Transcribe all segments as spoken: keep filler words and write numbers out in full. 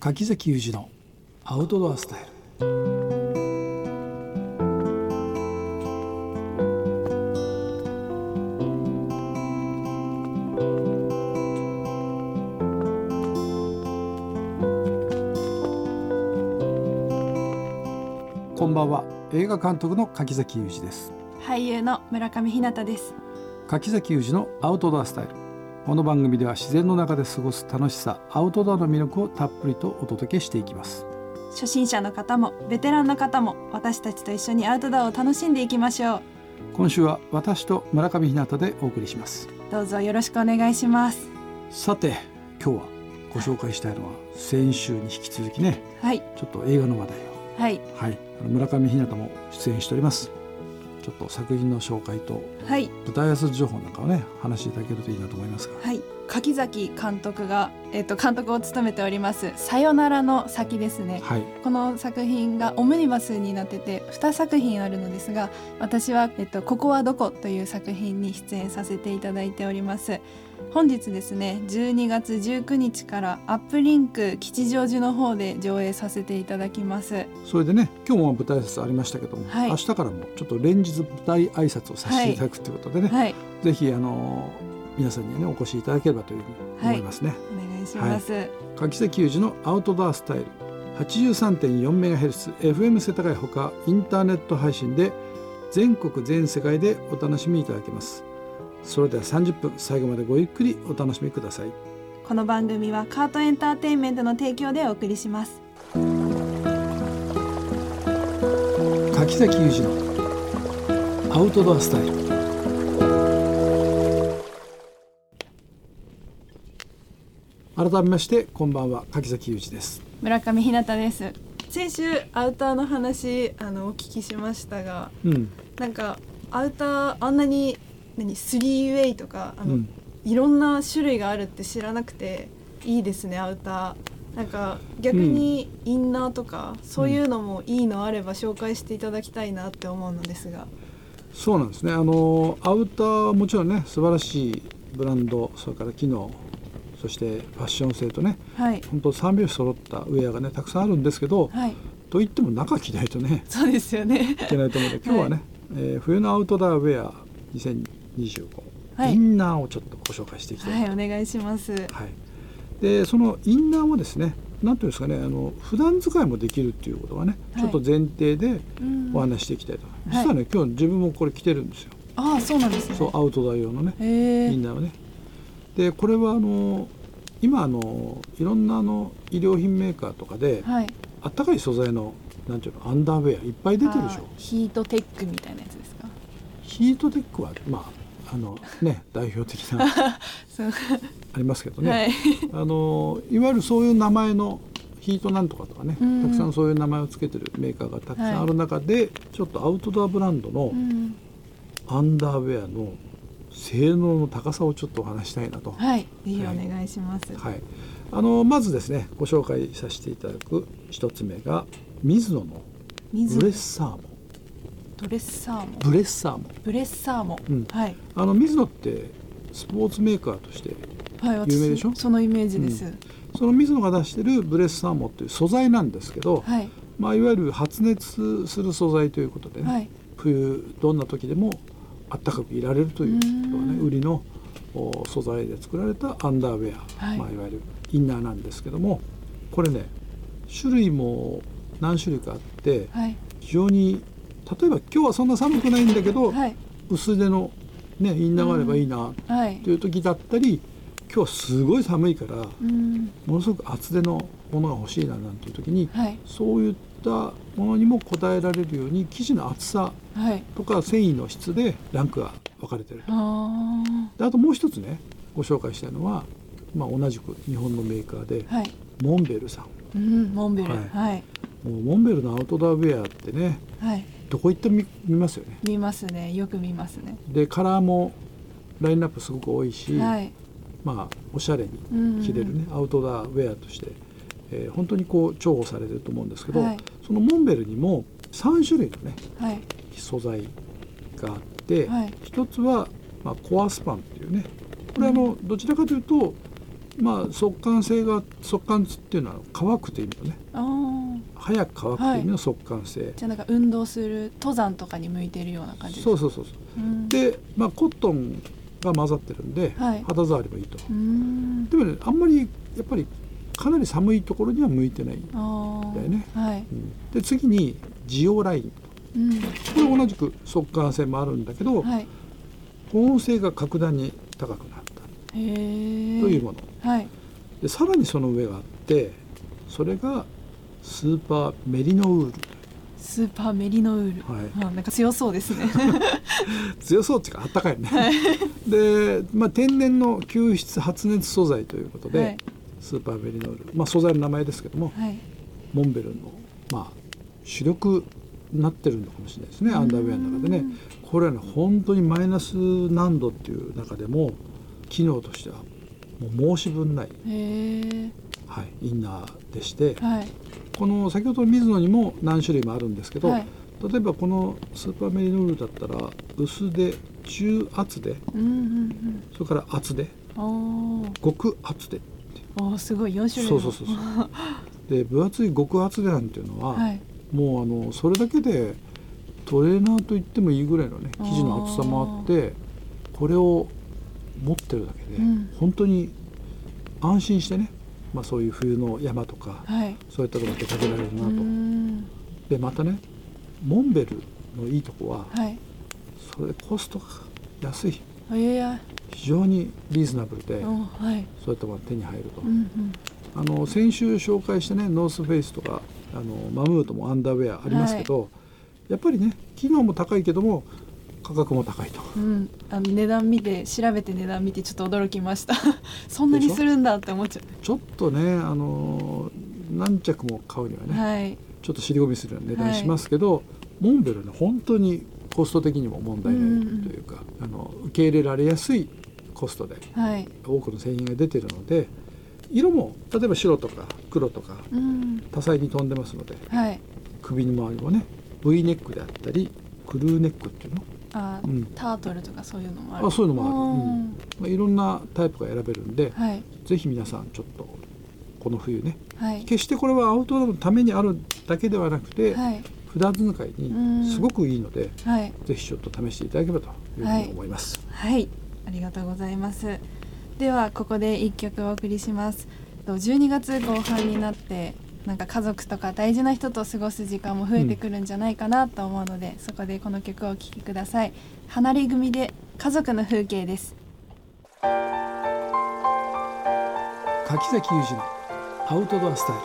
柿崎裕二のアウトドアスタイル。こんばんは。映画監督の柿崎裕二です。 俳優の村上ひなたです。 柿崎裕二のアウトドアスタイル。この番組では自然の中で過ごす楽しさ、アウトドアの魅力をたっぷりとお届けしていきます。 初心者の方もベテランの方も私たちと一緒にアウトドアを楽しんでいきましょう。 今週は私と村上ひなたでお送りします。 どうぞよろしくお願いします。 さて今日はご紹介したいのは先週に引き続きね、 はい、 ちょっと映画の話題を、 はいはい、村上ひなたも出演しております。ちょっと作品の紹介と、はい、舞台挨拶情報なんかをね話していただけるといいなと思いますが、 はい、柿崎監督が、えー、と監督を務めておりますさよならの先ですね、はい、この作品がオムニバスになっててにさく品あるのですが、私は、えー、とここはどこという作品に出演させていただいております。本日ですねじゅうにがつじゅうくにちからアップリンク吉祥寺の方で上映させていただきます。 それでね今日も舞台挨拶ありましたけども、はい、明日からもちょっと連日舞台挨拶をさせていただくということでね、はい、ぜひあの皆さんに、ね、お越しいただければというふうに思いますね、はい、 お願いします、はい、 柿崎裕二のアウトドアスタイル はちじゅうさんてんよんメガヘルツ エフエム 世田谷ほかインターネット配信で全国全世界でお楽しみいただけます。それではさんじゅっぷん最後までごゆっくりお楽しみください。 この番組はカートエンターテインメントの提供でお送りします。 柿崎裕二のアウトドアスタイル。改めましてこんばんは、柿崎裕二です。 村上ひなたです。先週アウターの話あのお聞きしましたが、うん、なんかアウターあんなに何スリーウェイとかあの、うん、いろんな種類があるって知らなくていいですね。アウターなんか逆にインナーとか、うん、そういうのもいいのあれば紹介していただきたいなって思うのですが。 そうなんですね。あのアウターはもちろんね素晴らしいブランド、それから機能、そしてファッション性とね、はい、本当三拍子揃ったウェアがねたくさんあるんですけど、はい、といっても中着ないとねそうですよねいけないと思うので今日はね、はいえー、冬のアウトドアウェアにせんにじゅうご、はい、インナーをちょっとご紹介していきたいと、 はい、お願いします、はい、 でそのインナーもですねなんていうんですかね、あの普段使いもできるっていうことがね、はい、ちょっと前提でお話していきたいと、うん、実はね、はい、今日自分もこれ着てるんですよ。 ああそうなんですね。 そうアウトドア用のねインナーをね。でこれはあの今あのいろんなあの衣料品メーカーとかで、はい、あったかい素材のなんていうのアンダーウェアいっぱい出てるでしょ。 ヒートテックみたいなやつですか。 ヒートテックはまああのね代表的なそうありますけどね、はい、あのいわゆるそういう名前のヒートなんとかとかね、たくさんそういう名前をつけてるメーカーがたくさんある中で、はい、ちょっとアウトドアブランドのアンダーウェアの性能の高さをちょっとお話したいなと。 はい、ぜひお願いします、 はいはい、あのまずですねご紹介させていただく一つ目がミズノのブレッサーモン。 ブレッサーモンブレッサーモンブレッサーモン、うんはい、 あのミズノってスポーツメーカーとして有名でしょ、 はい、そのイメージです、うん、 そのミズノが出してるブレッサーモンという素材なんですけど、はいまあ、いわゆる発熱する素材ということでね、はい、冬どんな時でもあったかくいられるというのがね売りの素材で作られたアンダーウェア、はいまあ、いわゆるインナーなんですけども、これね種類も何種類かあって、はい、非常に例えば今日はそんな寒くないんだけど、はい、薄手の、ね、インナーがあればいいなという時だったり、はい、今日はすごい寒いから、うん、ものすごく厚手のものが欲しいななんていう時に、はい、そういったものにも応えられるように生地の厚さとか繊維の質でランクが分かれていると。あ, であともう一つねご紹介したいのは、まあ、同じく日本のメーカーで、はい、モンベルさん、 うん、モンベル、はいはい、 もうモンベルのアウトドアウェアってね、はい、どこ行っても 見, 見ますよね。 見ますね、よく見ますね。 でカラーもラインナップすごく多いし、はい、まあおしゃれに着れるね、うんうん、アウトドアウェアとして、えー、本当にこう重宝されてると思うんですけど、はい、そのモンベルにもさん種類のね、はい、素材があって、はい、一つは、まあ、コアスパンっていうね、これはあの、うん、どちらかというとまあ速乾性が速乾っていうのは乾くという意味のね、あ早く乾くという意味の速乾性、はい、 じゃあなんか運動する登山とかに向いてるような感じですか。 そうそうそうそう、うん、で、まあ、コットンが混ざってるんで、はい、肌触りもいいと。うんでもねあんまりやっぱりかなり寒いところには向いてないんだよね、はいうん、で次にジオライン、うん、これ同じく速乾性もあるんだけど、はい、保温性が格段に高くなったというもの、はい、でさらにその上があってそれがスーパーメリノウール。 スーパーメリノウール、はい、あなんか強そうですね強そうっていうかあったかいね、はい、で、まあ、天然の吸湿発熱素材ということで、はい、スーパーメリノウール、まあ、素材の名前ですけども、はい、モンベルの、まあ、主力になってるのかもしれないですね。アンダーウェアの中でねこれはね本当にマイナス何度っていう中でも機能としてはもう申し分ない、はい、インナーでして、はい、この先ほどの水野にも何種類もあるんですけど、はい、例えばこのスーパーメリノウールだったら薄で中厚で、うんうんうん、それから厚で極厚で、 おすごいよん種類も。そうそうそうそうで分厚い極厚でなんていうのは、はい、もうあのそれだけでトレーナーと言ってもいいぐらいのね生地の厚さもあってこれを持ってるだけで、うん、本当に安心してね、まあ、そういう冬の山とか、はい、そういったところで出かけられるなと。でまたねモンベルのいいとこは、はい、それコストが安い、非常にリーズナブルで、はい、そういったものが手に入ると、うんうん、あの先週紹介してねノースフェイスとかあのマムートもアンダーウェアありますけど、はい、やっぱりね機能も高いけども価格も高いと、 うん、あの値段見て調べて値段見てちょっと驚きましたそんなにするんだって思っちゃう。 ちょっとねあの何着も買うにはね、はい、ちょっと尻込みするような値段しますけど、はい、モンベルね本当にコスト的にも問題ないというか、うん、あの受け入れられやすいコストで、はい、多くの製品が出ているので色も例えば白とか黒とか、うん、多彩に飛んでますので、はい、首の周りもね V ネックであったりクルーネックっていうのあ、うん、タートルとかそういうのもある。 あそういうのもある、うんまあ、いろんなタイプが選べるんで、はい、ぜひ皆さんちょっとこの冬ね、はい、決してこれはアウトドアのためにあるだけではなくて、はい、普段使いにすごくいいので、はい、ぜひちょっと試していただければというふうに思います。 はい、はい、ありがとうございます。ではここでいっきょくお送りします。じゅうにがつご半になってなんか家族とか大事な人と過ごす時間も増えてくるんじゃないかなと思うので、うん、そこでこの曲をお聴きください。離れ組で家族の風景です。 柿崎裕二のアウトドアスタイル。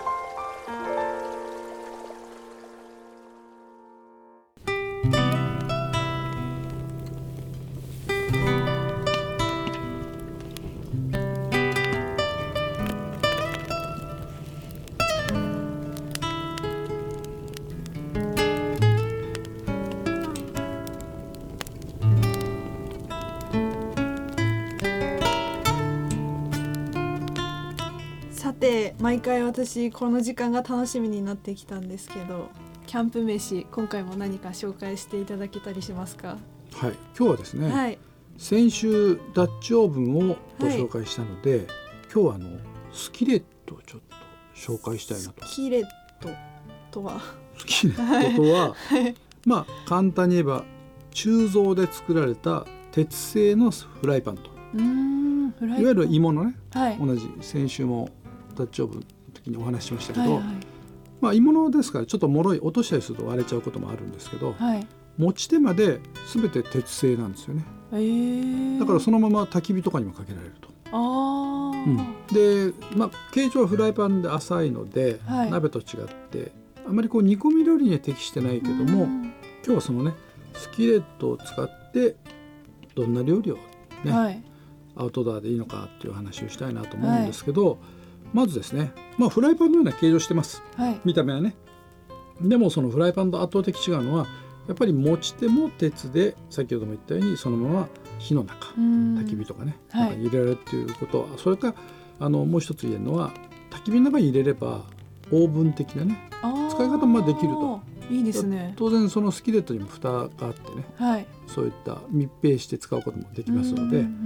さて毎回私この時間が楽しみになってきたんですけど、キャンプ飯今回も何か紹介していただけたりしますか？ はい、今日はですね、はい、先週ダッチオーブンをご紹介したので、はい、今日はあのスキレットをちょっと紹介したいなと。 スキレットとはスキレットとは、はい、まあ簡単に言えば鋳造で作られた鉄製のフライパンと。うーんフライパンいわゆる鋳物ね、はい、同じ先週もダッチオーブンの時にお話ししましたけど、はいはい、まあ鋳物ですからちょっと脆い落としたりすると割れちゃうこともあるんですけど、はい、持ち手まで全て鉄製なんですよね。へー。だからそのまま焚き火とかにもかけられると。あ、うん、で、まあ、形状はフライパンで浅いので、はい、鍋と違ってあまりこう煮込み料理には適してないけども、今日はそのねスキレットを使ってどんな料理をね、はい、アウトドアでいいのかっていう話をしたいなと思うんですけど、はい、まずですね、まあ、フライパンのような形状してます、はい、見た目はね。でもそのフライパンと圧倒的違うのはやっぱり持ち手も鉄で、先ほども言ったようにそのまま火の中、焚き火とかね、はい、なんか入れられるっていうこと、それからあのもう一つ言えるのは焚き火の中に入れればオーブン的なね使い方もできると。 いいですね。 当然そのスキレットにも蓋があってね、はい、そういった密閉して使うこともできますので、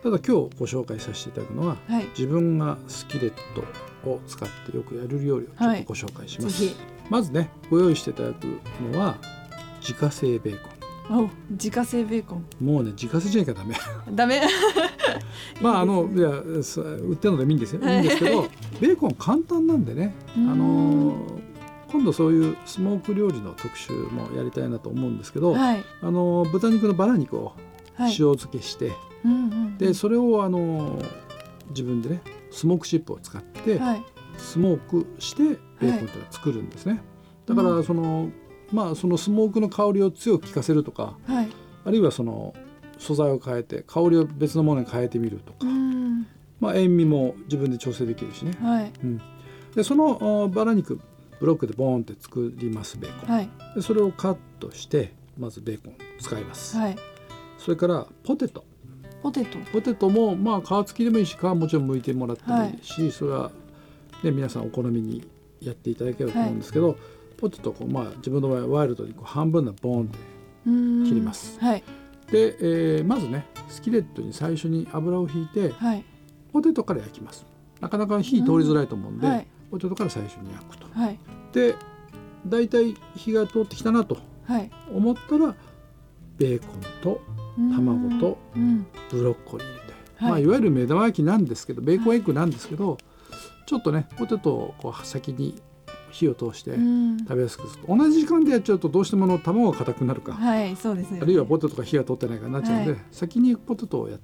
ただ今日ご紹介させていただくのは、はい、自分がスキレットを使ってよくやる料理をちょっとご紹介します、はい、まずねご用意していただくのは自家製ベーコン。 お、自家製ベーコン。 もうね自家製じゃなきゃダメダメまああのいや売ってるのでもいいんですよ、いいんですけどベーコン簡単なんでね、あの今度そういうスモーク料理の特集もやりたいなと思うんですけど、はい、あの豚肉のバラ肉を塩漬けして、はい、うんうんうん、でそれをあの自分でねスモークチップを使って、はい、スモークしてベーコンというのを作るんですね、はい、だからその、まあ、そのスモークの香りを強く効かせるとか、はい、あるいはその素材を変えて香りを別のものに変えてみるとか、うん、まあ、塩味も自分で調整できるしね、はい、うん、でそのバラ肉ブロックでボーンって作りますベーコン、はい、でそれをカットしてまずベーコン使います、はい、それからポテトポテトポテトもまあ皮付きでもいいし皮もちろん剥いてもらってもいいし、はい、それは、ね、皆さんお好みにやっていただければと思うんですけど、はい、ポテトをこう、まあ、自分の場合はワイルドにこう半分のボーンって切ります、はい、で、えー、まずねスキレットに最初に油を引いて、はい、ポテトから焼きます。なかなか火通りづらいと思うんで、はい、ポテトから最初に焼くと、はい、でだいたい火が通ってきたなと思ったら、はい、ベーコンと卵とブロッコリー入れて、はい、まあ、いわゆる目玉焼きなんですけどベーコンエッグなんですけど、はい、ちょっとねポテトをこう先に火を通して食べやすくすると、同じ時間でやっちゃうとどうしてもの卵が硬くなるか、 はい、そうですね、 あるいはポテトが火が通ってないからなっちゃうので、はい、先にポテトをやって、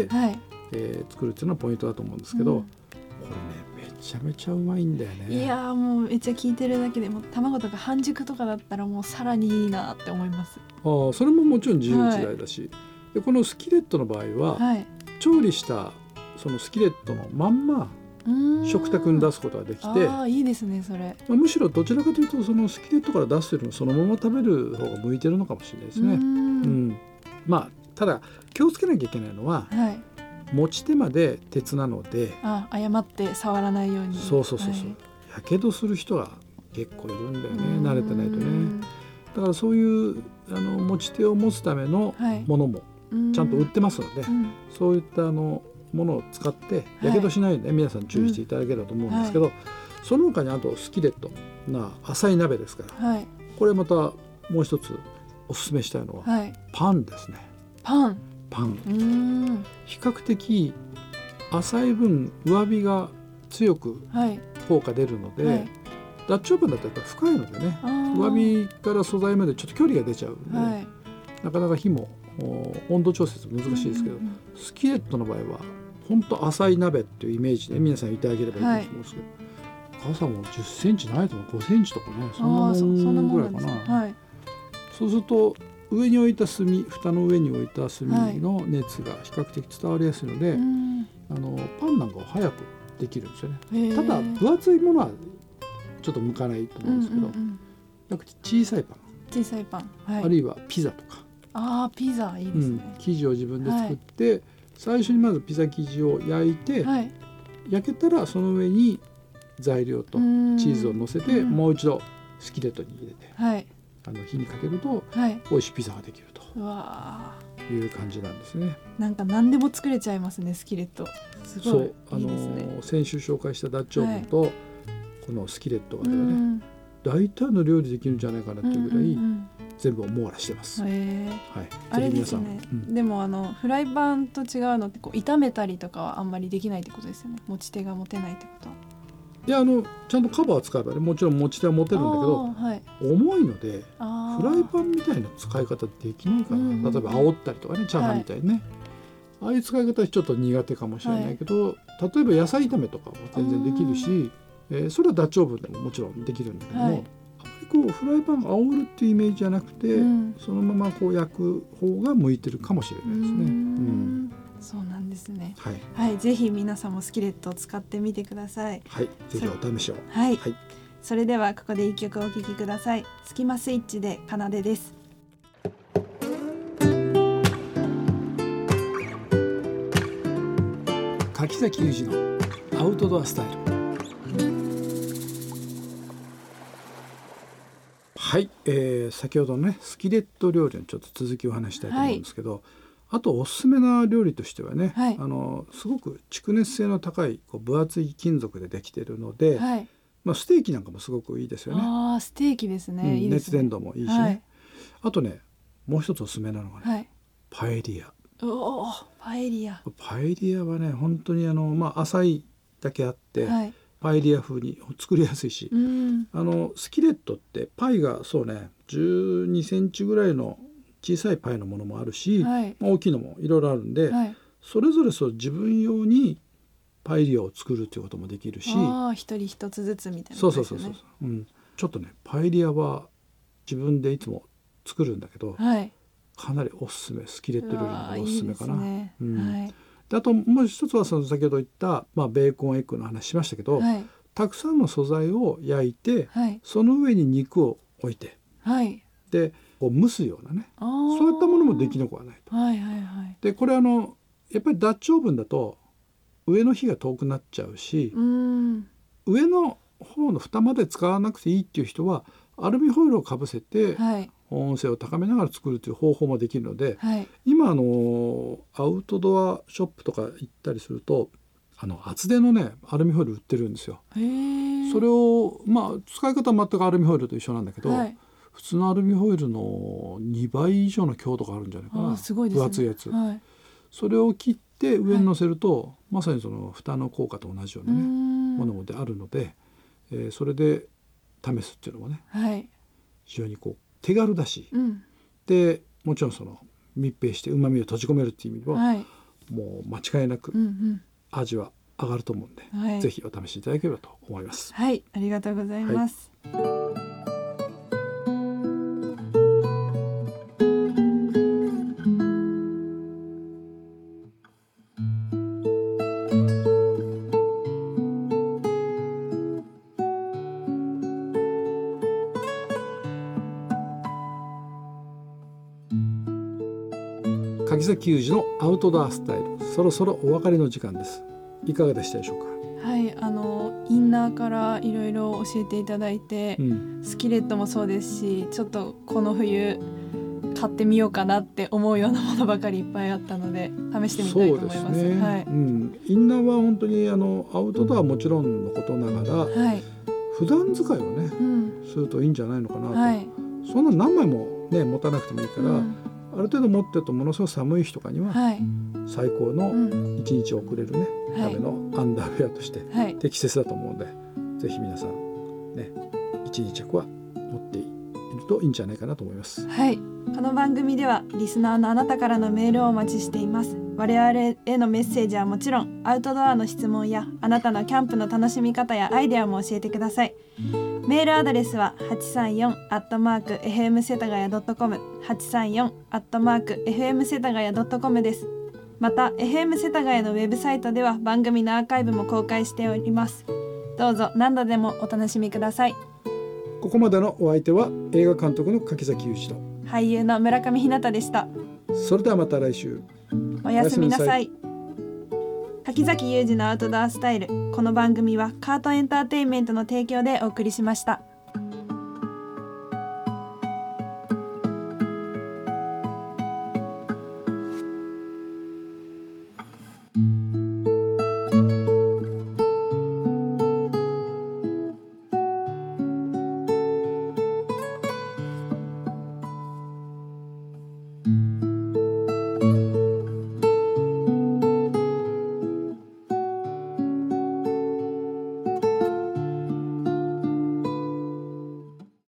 はい、えー、作るっていうのがポイントだと思うんですけど、うん、これねめちゃめちゃうまいんだよね。 いやもうめっちゃ聞いてるだけでも卵とか半熟とかだったらもうさらにいいなって思います。 ああ、それももちろん自由自在だし、はい、でこのスキレットの場合は、はい、調理したそのスキレットのまんま食卓に出すことができて、 あ、いいですねそれ、 まあ、むしろどちらかというとそのスキレットから出してるのそのまま食べる方が向いてるのかもしれないですね。うん、うん、まあただ気をつけなきゃいけないのは、はい、持ち手まで鉄なので、 あ、誤って触らないように。 そうそうそうそう、やけどする人が結構いるんだよね、慣れてないとね。だからそういうあの持ち手を持つためのものもちゃんと売ってますので、はい、そういったあのものを使ってやけどしないように、ね、はい、皆さん注意していただければと思うんですけど、うん、はい、その他にあとスキレットな浅い鍋ですから、はい、これまたもう一つおすすめしたいのは、はい、パンですね。 パンパン、うーん、比較的浅い分上火が強く効果出るので、はい、ダッチオーブンだとやっぱり深いのでね、上火から素材までちょっと距離が出ちゃうので、はい、なかなか火も温度調節難しいですけど、うんうんうん、スキレットの場合は本当浅い鍋っていうイメージで皆さんいただければいいと思うんですけど、はい、深さもじゅっセンチないと思う、ごセンチとかね、そんなもんぐらいかな。はい、そうすると上に置いた炭、蓋の上に置いた炭の熱が比較的伝わりやすいので、はい、あのパンなんかを早くできるんですよね。ただ分厚いものはちょっと向かないと思うんですけど、うんうんうん、なんか小さいパン、 小さいパン、はい、 あるいはピザとか、 あ、ピザいいですね、 うん、生地を自分で作って、はい、最初にまずピザ生地を焼いて、はい、焼けたらその上に材料とチーズを乗せてもう一度スキレットに入れて、はい、あの火にかけると、はい、美味しいピザができるという感じなんですね。 なんか何でも作れちゃいますね、スキレット。すごいいいですね。そう、あの先週紹介したダッチオーブンと、はい、このスキレットがあればね、大体の料理できるんじゃないかなっていうぐらい、うんうんうん、全部を網羅してます。へ、はい、 あれですね、うん、でもあのフライパンと違うのってこう炒めたりとかはあんまりできないってことですよね。持ち手が持てないってことは。 いや、あのちゃんとカバーを使えばね、もちろん持ち手は持てるんだけど、はい、重いのでフライパンみたいな使い方できないかな、うん、例えば煽ったりとかね、チャーハンみたいにね、はい、ああいう使い方はちょっと苦手かもしれないけど、はい、例えば野菜炒めとかも全然できるし、えー、それはダッチオーブンでももちろんできるんだけども、はい、こうフライパンを煽るっていうイメージじゃなくて、うん、そのままこう焼く方が向いてるかもしれないですね。うん、うん、 そうなんですね。 はい、 はい、ぜひ皆さんもスキレットを使ってみてください。 はい、ぜひお試しを。 はい、はい、それではここで一曲お聴きください。スキマスイッチで奏でです。 柿崎裕二のアウトドアスタイル。はい、えー、先ほどのねスキレット料理のちょっと続きを話したいと思うんですけど、はい、 あとおすすめな料理としてはね、 はい、 あのすごく蓄熱性の高いこう分厚い金属でできているので、はい、まあ、ステーキなんかもすごくいいですよね。 あ、ステーキですね、うん、いいですね。 熱伝導もいいしね、はい、あとねもう一つおすすめなのがね、はい、パエリア。 おー、パエリア。 パエリアはね本当にあの、まあ、浅いだけあって、はい、パエリア風に作りやすいし、うん、あのスキレットってパイがそうねじゅうにセンチぐらいの小さいパイのものもあるし、はい、まあ、大きいのもいろいろあるんで、はい、それぞれそう自分用にパエリアを作るということもできるし、 あ、一人一つずつみたいなことですよね。 そうそうそうそう、うん、ちょっとねパエリアは自分でいつも作るんだけど、はい、かなりおすすめ、スキレット料理のおすすめかな。いいですね、うん、はい、であともう一つはその先ほど言った、まあ、ベーコンエッグの話しましたけど、はい、たくさんの素材を焼いて、はい、その上に肉を置いて、はい、でこう蒸すようなね、そういったものもできなくはないと、はいはいはい、でこれあのやっぱりダッチオーブンだと上の火が遠くなっちゃうし、うん、上の方の蓋まで使わなくていいっていう人はアルミホイルをかぶせて、はい、保温性を高めながら作るという方法もできるので、はい、今あのアウトドアショップとか行ったりするとあの厚手のねアルミホイル売ってるんですよ。へー。それをまあ使い方は全くアルミホイルと一緒なんだけど、はい、普通のアルミホイルのにばい以上の強度があるんじゃないかな。すごいですね。分厚いやつ、はい、それを切って上に乗せると、はい、まさにその蓋の効果と同じようなねものであるので、えー、それで試すっていうのもね、はい、非常にこう手軽だし、うん、でもちろんその密閉してうまみを閉じ込めるっていう意味では、はい、もう間違いなく味は上がると思うんで、はい、ぜひお試しいただければと思います。 はい、ありがとうございます、はい。 柿崎裕二のアウトドアスタイル、そろそろお別れの時間です。いかがでしたでしょうか。 はい、あのインナーからいろいろ教えていただいて、うん、スキレットもそうですし、ちょっとこの冬買ってみようかなって思うようなものばかりいっぱいあったので試してみたいと思います。そうですね、はい、うん、 インナーは本当にあのアウトドアはもちろんのことながら、はい、普段使いをね、うん、するといいんじゃないのかなと、はい、そんな何枚もね持たなくてもいいから、うん、ある程度持ってるとものすごく寒い日とかには最高のいちにち遅れるね、うん、ためのアンダーウェアとして適切だと思うので、はい、ぜひ皆さんねいち、にちゃくは持っているといいんじゃないかなと思います。 はい、この番組ではリスナーのあなたからのメールをお待ちしています。我々へのメッセージはもちろん、アウトドアの質問やあなたのキャンプの楽しみ方やアイデアも教えてください。メールアドレスは はちさんよん アットマーク エフエム 世田谷 ドットコム はちさんよん アットマーク エフエム 世田谷 ドットコム です。また エフエム 世田谷のウェブサイトでは番組のアーカイブも公開しております。どうぞ何度でもお楽しみください。 ここまでのお相手は映画監督の柿崎裕二と俳優の村上ひなたでした。 それではまた来週。 おやすみなさい。柿崎裕二のアウトドアスタイル。この番組はカートエンターテインメントの提供でお送りしました。